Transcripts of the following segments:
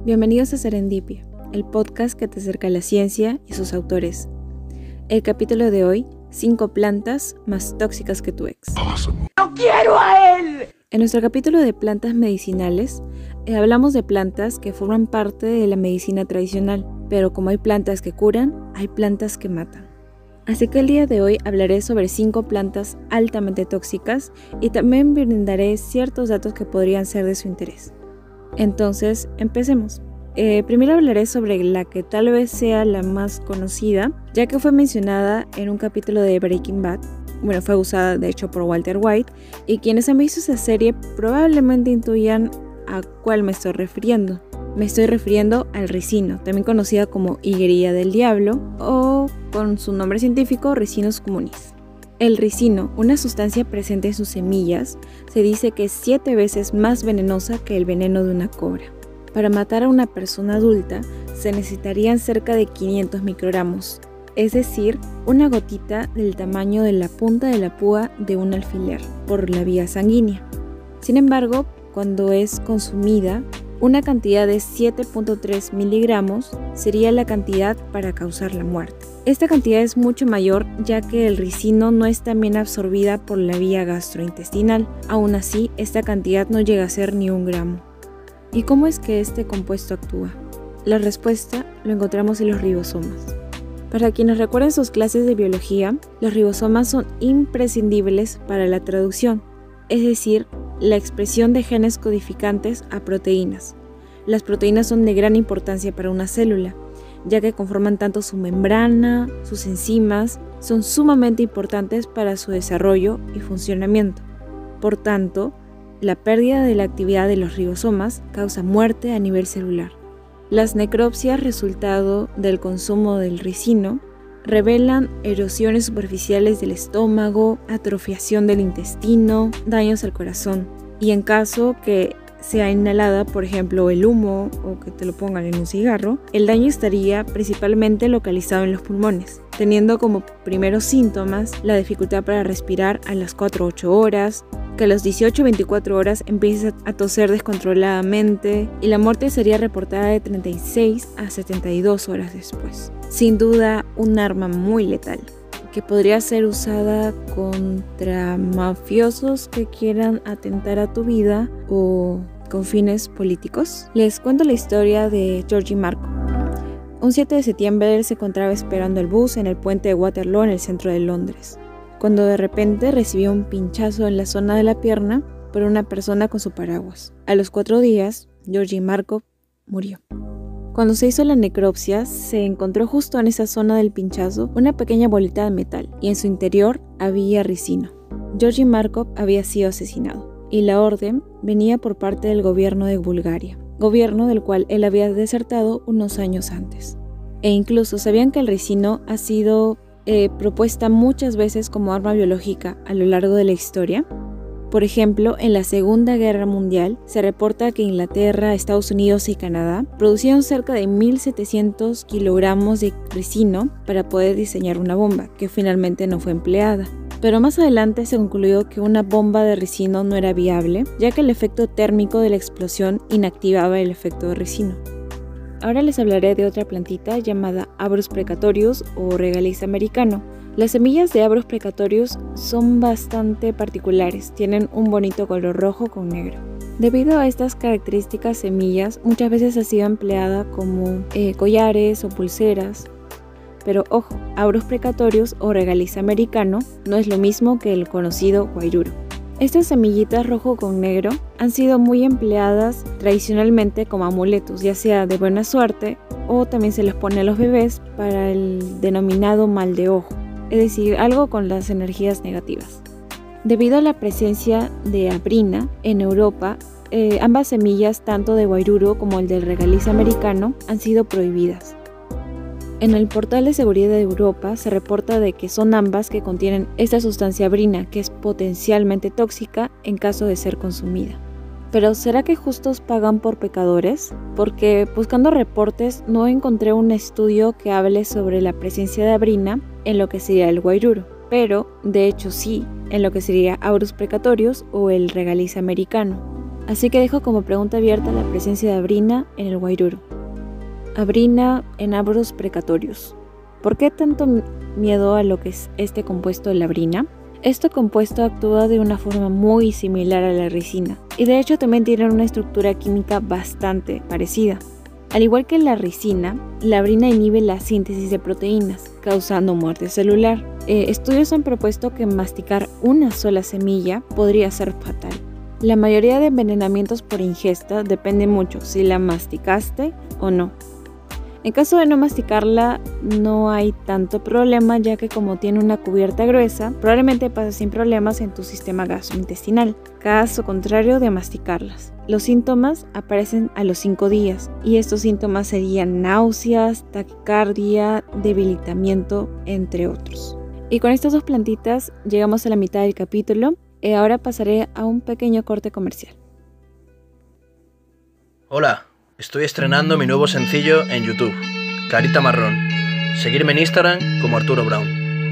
Bienvenidos a Serendipia, el podcast que te acerca a la ciencia y sus autores. El capítulo de hoy, 5 plantas más tóxicas que tu ex. ¡No quiero a él! En nuestro capítulo de plantas medicinales, hablamos de plantas que forman parte de la medicina tradicional, pero como hay plantas que curan, hay plantas que matan. Así que el día de hoy hablaré sobre 5 plantas altamente tóxicas y también brindaré ciertos datos que podrían ser de su interés. Entonces, empecemos. Primero hablaré sobre la que tal vez sea la más conocida, ya que fue mencionada en un capítulo de Breaking Bad. Bueno, fue usada de hecho por Walter White, y quienes han visto esa serie probablemente intuyan a cuál me estoy refiriendo. Me estoy refiriendo al ricino, también conocida como higuerilla del diablo o con su nombre científico Ricinus communis. El ricino, una sustancia presente en sus semillas, se dice que es 7 veces más venenosa que el veneno de una cobra. Para matar a una persona adulta se necesitarían cerca de 500 microgramos, es decir, una gotita del tamaño de la punta de la púa de un alfiler, por la vía sanguínea. Sin embargo, cuando es consumida, una cantidad de 7.3 miligramos sería la cantidad para causar la muerte. Esta cantidad es mucho mayor ya que el ricino no es tan bien absorbida por la vía gastrointestinal. Aún así, esta cantidad no llega a ser ni 1 gramo. ¿Y cómo es que este compuesto actúa? La respuesta lo encontramos en los ribosomas. Para quienes recuerden sus clases de biología, los ribosomas son imprescindibles para la traducción, es decir, la expresión de genes codificantes a proteínas. Las proteínas son de gran importancia para una célula, ya que conforman tanto su membrana, sus enzimas, son sumamente importantes para su desarrollo y funcionamiento. Por tanto, la pérdida de la actividad de los ribosomas causa muerte a nivel celular. Las necropsias resultado del consumo del ricino revelan erosiones superficiales del estómago, atrofiación del intestino, daños al corazón. Y en caso que sea inhalada, por ejemplo, el humo o que te lo pongan en un cigarro, el daño estaría principalmente localizado en los pulmones, teniendo como primeros síntomas la dificultad para respirar a las 4 a 8 horas, que a las 18 a 24 horas empieza a toser descontroladamente y la muerte sería reportada de 36 a 72 horas después. Sin duda, un arma muy letal, que podría ser usada contra mafiosos que quieran atentar a tu vida o con fines políticos. Les cuento la historia de Georgi Markov. Un 7 de septiembre él se encontraba esperando el bus en el puente de Waterloo en el centro de Londres, cuando de repente recibió un pinchazo en la zona de la pierna por una persona con su paraguas. A los 4 días, Georgi Markov murió. Cuando se hizo la necropsia, se encontró justo en esa zona del pinchazo una pequeña bolita de metal y en su interior había ricino. Georgi Markov había sido asesinado y la orden venía por parte del gobierno de Bulgaria, gobierno del cual él había desertado unos años antes. E incluso sabían que el ricino ha sido propuesta muchas veces como arma biológica a lo largo de la historia. Por ejemplo, en la Segunda Guerra Mundial se reporta que Inglaterra, Estados Unidos y Canadá producieron cerca de 1.700 kilogramos de ricino para poder diseñar una bomba, que finalmente no fue empleada. Pero más adelante se concluyó que una bomba de ricino no era viable, ya que el efecto térmico de la explosión inactivaba el efecto de ricino. Ahora les hablaré de otra plantita llamada Abrus precatorius o Regalis americano. Las semillas de Abrus precatorius son bastante particulares, tienen un bonito color rojo con negro. Debido a estas características semillas, muchas veces ha sido empleada como collares o pulseras. Pero ojo, Abrus precatorius o Regalis americano no es lo mismo que el conocido guairuro. Estas semillitas rojo con negro han sido muy empleadas tradicionalmente como amuletos, ya sea de buena suerte o también se les pone a los bebés para el denominado mal de ojo, es decir, algo con las energías negativas. Debido a la presencia de abrina en Europa, ambas semillas, tanto de guairuro como el del Regalis americano, han sido prohibidas. En el portal de seguridad de Europa se reporta de que son ambas que contienen esta sustancia abrina, que es potencialmente tóxica en caso de ser consumida. Pero ¿será que justos pagan por pecadores? Porque buscando reportes no encontré un estudio que hable sobre la presencia de abrina en lo que sería el guairuro, pero de hecho sí, en lo que sería Abrus precatorius o el Regalis americano. Así que dejo como pregunta abierta la presencia de abrina en el guairuro. Abrina en Abrus precatorius. ¿Por qué tanto miedo a lo que es este compuesto de la abrina? Este compuesto actúa de una forma muy similar a la ricina y de hecho también tiene una estructura química bastante parecida. Al igual que la ricina, la abrina inhibe la síntesis de proteínas, causando muerte celular. Estudios han propuesto que masticar una sola semilla podría ser fatal. La mayoría de envenenamientos por ingesta depende mucho si la masticaste o no. En caso de no masticarla, no hay tanto problema, ya que como tiene una cubierta gruesa, probablemente pase sin problemas en tu sistema gastrointestinal. Caso contrario de masticarlas. Los síntomas aparecen a los 5 días, y estos síntomas serían náuseas, taquicardia, debilitamiento, entre otros. Y con estas 2 plantitas llegamos a la mitad del capítulo. Ahora pasaré a un pequeño corte comercial. Hola. Estoy estrenando mi nuevo sencillo en YouTube, Carita Marrón. Seguirme en Instagram como Arturo Brown.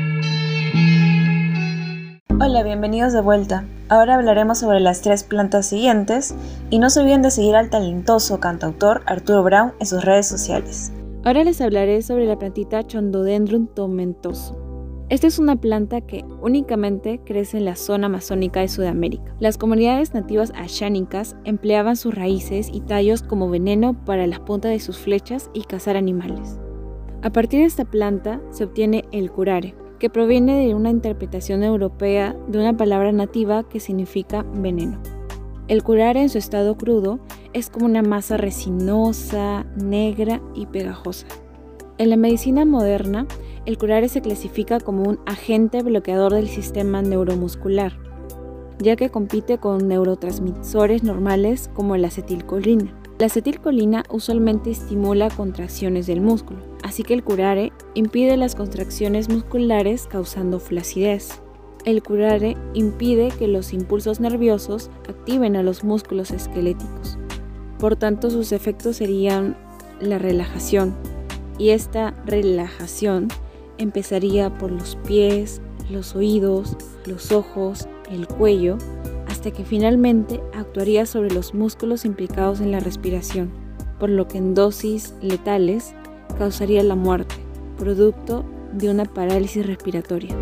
Hola, bienvenidos de vuelta. Ahora hablaremos sobre las 3 plantas siguientes y no se olviden de seguir al talentoso cantautor Arturo Brown en sus redes sociales. Ahora les hablaré sobre la plantita Chondrodendron tomentoso. Esta es una planta que únicamente crece en la zona amazónica de Sudamérica. Las comunidades nativas ashánicas empleaban sus raíces y tallos como veneno para las puntas de sus flechas y cazar animales. A partir de esta planta se obtiene el curare, que proviene de una interpretación europea de una palabra nativa que significa veneno. El curare en su estado crudo es como una masa resinosa, negra y pegajosa. En la medicina moderna, el curare se clasifica como un agente bloqueador del sistema neuromuscular, ya que compite con neurotransmisores normales como la acetilcolina. La acetilcolina usualmente estimula contracciones del músculo, así que el curare impide las contracciones musculares causando flacidez. El curare impide que los impulsos nerviosos activen a los músculos esqueléticos. Por tanto, sus efectos serían la relajación, y esta relajación empezaría por los pies, los oídos, los ojos, el cuello, hasta que finalmente actuaría sobre los músculos implicados en la respiración, por lo que en dosis letales causaría la muerte, producto de una parálisis respiratoria.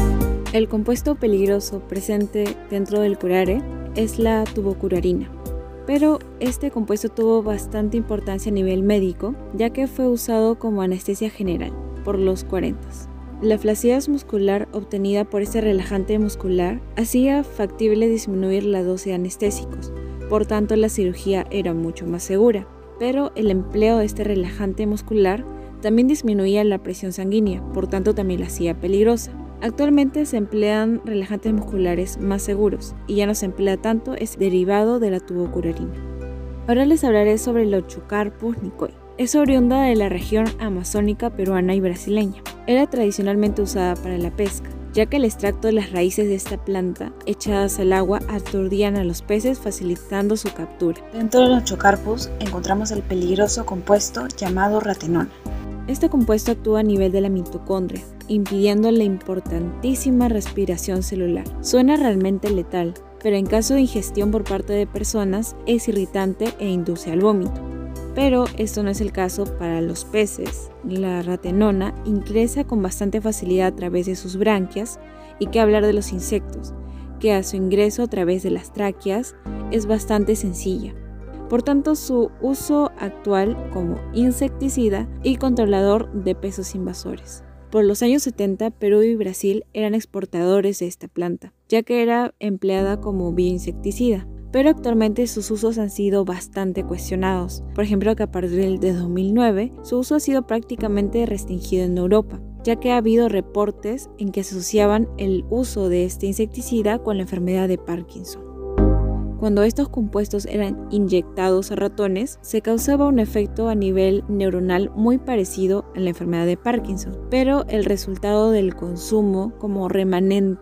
El compuesto peligroso presente dentro del curare es la tubocurarina, pero este compuesto tuvo bastante importancia a nivel médico, ya que fue usado como anestesia general por los 40. La flacidez muscular obtenida por este relajante muscular hacía factible disminuir la dosis de anestésicos, por tanto la cirugía era mucho más segura, pero el empleo de este relajante muscular también disminuía la presión sanguínea, por tanto también la hacía peligrosa. Actualmente se emplean relajantes musculares más seguros y ya no se emplea tanto este derivado de la tubocurarina. Ahora les hablaré sobre el Ochocarpus nicoi. Es oriunda de la región amazónica peruana y brasileña. Era tradicionalmente usada para la pesca, ya que el extracto de las raíces de esta planta echadas al agua aturdían a los peces facilitando su captura. Dentro del Ochocarpus encontramos el peligroso compuesto llamado ratenona. Este compuesto actúa a nivel de la mitocondria, impidiendo la importantísima respiración celular. Suena realmente letal, pero en caso de ingestión por parte de personas es irritante e induce al vómito. Pero esto no es el caso para los peces. La ratenona ingresa con bastante facilidad a través de sus branquias, y qué hablar de los insectos, que a su ingreso a través de las tráqueas es bastante sencilla. Por tanto, su uso actual como insecticida y controlador de peces invasores. Por los años 70, Perú y Brasil eran exportadores de esta planta, ya que era empleada como bioinsecticida. Pero actualmente sus usos han sido bastante cuestionados. Por ejemplo, que a partir de 2009, su uso ha sido prácticamente restringido en Europa, ya que ha habido reportes en que se asociaban el uso de este insecticida con la enfermedad de Parkinson. Cuando estos compuestos eran inyectados a ratones, se causaba un efecto a nivel neuronal muy parecido a la enfermedad de Parkinson, pero el resultado del consumo como remanente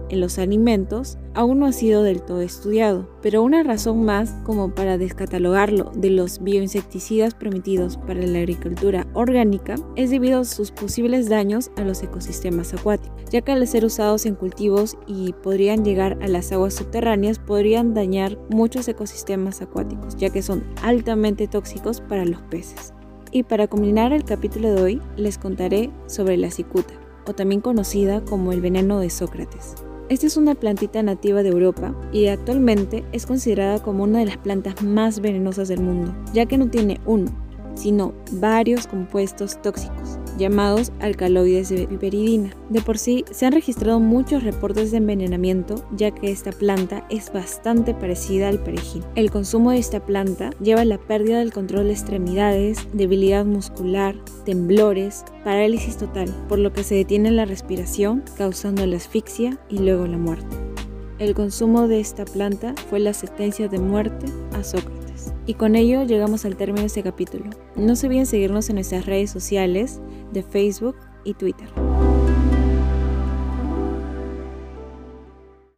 en los alimentos aún no ha sido del todo estudiado, pero una razón más como para descatalogarlo de los bioinsecticidas permitidos para la agricultura orgánica es debido a sus posibles daños a los ecosistemas acuáticos, ya que al ser usados en cultivos y podrían llegar a las aguas subterráneas podrían dañar muchos ecosistemas acuáticos, ya que son altamente tóxicos para los peces. Y para culminar el capítulo de hoy, les contaré sobre la cicuta, o también conocida como el veneno de Sócrates. Esta es una plantita nativa de Europa y actualmente es considerada como una de las plantas más venenosas del mundo, ya que no tiene uno, sino varios compuestos tóxicos, llamados alcaloides de piperidina. De por sí, se han registrado muchos reportes de envenenamiento, ya que esta planta es bastante parecida al perejil. El consumo de esta planta lleva a la pérdida del control de extremidades, debilidad muscular, temblores, parálisis total, por lo que se detiene la respiración, causando la asfixia y luego la muerte. El consumo de esta planta fue la sentencia de muerte a Sócrates. Y con ello llegamos al término de este capítulo. No se olviden seguirnos en nuestras redes sociales de Facebook y Twitter.